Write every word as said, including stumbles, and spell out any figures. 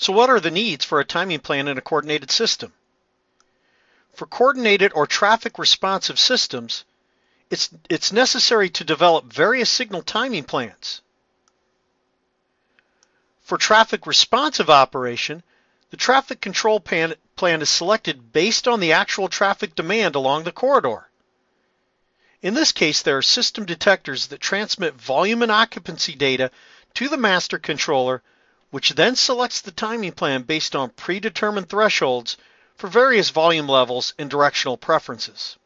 So what are the needs for a timing plan in a coordinated system? For coordinated or traffic responsive systems, it's, it's necessary to develop various signal timing plans. For traffic responsive operation, the traffic control plan, plan is selected based on the actual traffic demand along the corridor. In this case, there are system detectors that transmit volume and occupancy data to the master controller, which then selects the timing plan based on predetermined thresholds for various volume levels and directional preferences.